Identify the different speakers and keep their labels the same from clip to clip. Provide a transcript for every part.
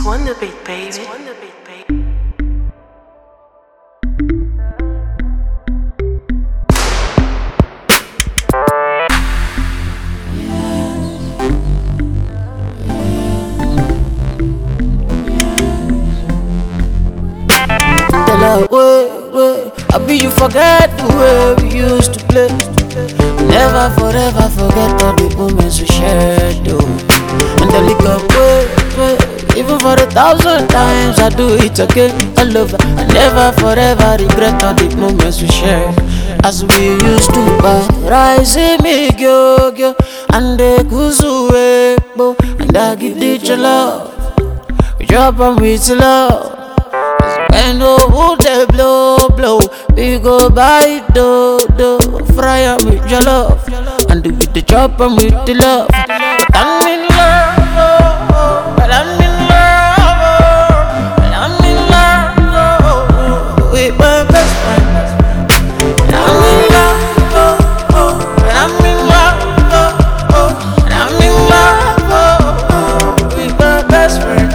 Speaker 1: Wonder Beat, baby. It's Wonder Beat, baby.
Speaker 2: Wait, I be you forget the way we used to play. Never forever forget all the moments we shared, though. And the liquor, wait, even for 1,000 times I do it again. I love her. I never forever regret all the moments we shared. As we used to rise me yo, and the kuzu and I give it your love. We drop and with love. And oh, they blow, we go buy do, fry up with your love, and do with the chop and with the love. I'm in love, but I'm in love, but I'm in love with my best friend. I'm in love, but I'm in love, but I'm in love with my best friend.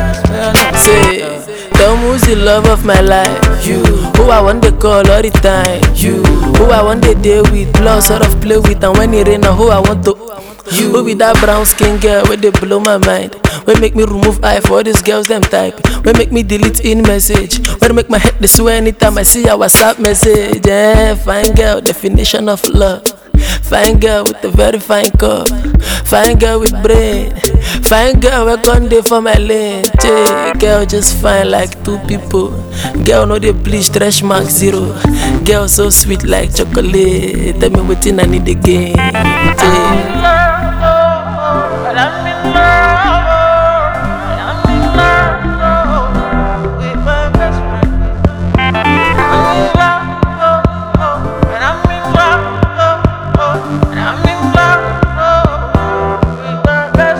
Speaker 3: Tell me who's the love of my life. You, who I want to call all the time. You, who I want to deal with, plus sort of play with, and when it rain, who I want to. You, who be that brown skin girl where they blow my mind. Where make me remove eye for all these girls them type. Where make me delete in message. Where make my head they swear anytime I see a WhatsApp message. Yeah, fine girl, definition of love. Fine girl with a very fine cup. Fine girl with brain. Fine girl we gone there for my lane. Girl just fine like two people. Girl no they bleach, stretch mark zero. Girl so sweet like chocolate. Tell me what I need again.
Speaker 2: I'm in love, but I'm in love, but I'm in love with my best friend. I'm in love, but I'm in love, but I'm in love with my best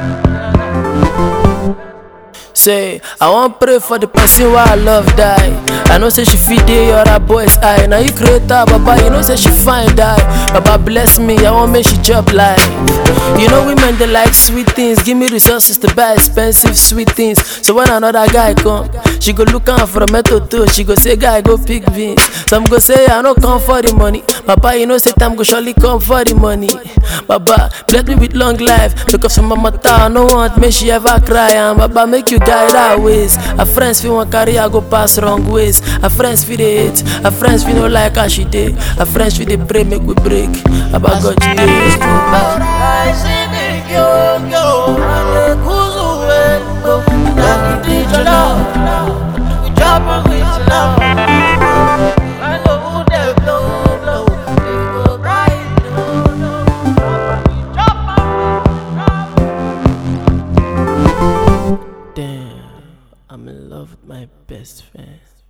Speaker 2: friend.
Speaker 3: Say, I want pray for the person who I love die. I know say she feed the other boy's eye. Now you create her, Baba, you know say she fine die. Baba bless me, I want make she job life. You know women they like sweet things. Give me resources to buy expensive sweet things. So when another guy come, she go look out for a metal too. She go say, guy go pick beans. Some go say I no come for the money. Baba, you know say time go surely come for the money. Baba bless me with long life. Took off some mama I no want make she ever cry. And Baba make you guide her ways. Her friends feel one carry I go pass wrong ways. Her friends feel they hate. Her friends feel no like how she did. Her friends feel they pray make we break. Baba God you did.
Speaker 2: I see me yo, and the kuzu and I give it your love. We drop and with your love. I know who they blow, we go right,
Speaker 3: Damn, I'm in love with my best friend.